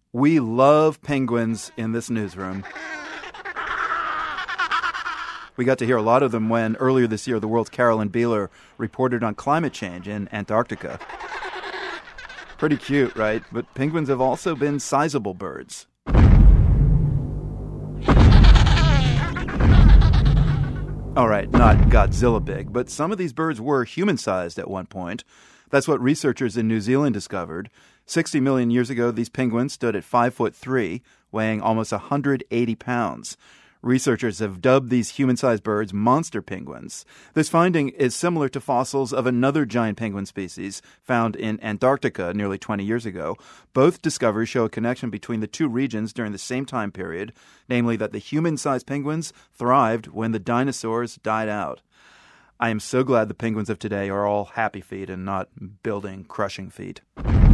We love penguins in this newsroom. We got to hear a lot of them when, earlier this year, the world's Carolyn Beeler reported on climate change in Antarctica. Pretty cute, right? But penguins have also been sizable birds. All right, not Godzilla big, but some of these birds were human-sized at one point. That's what researchers in New Zealand discovered. 60 million years ago, these penguins stood at 5'3", weighing almost 180 pounds. Researchers have dubbed these human-sized birds monster penguins. This finding is similar to fossils of another giant penguin species found in Antarctica nearly 20 years ago. Both discoveries show a connection between the two regions during the same time period, namely that the human-sized penguins thrived when the dinosaurs died out. I am so glad the penguins of today are all happy feet and not building crushing feet.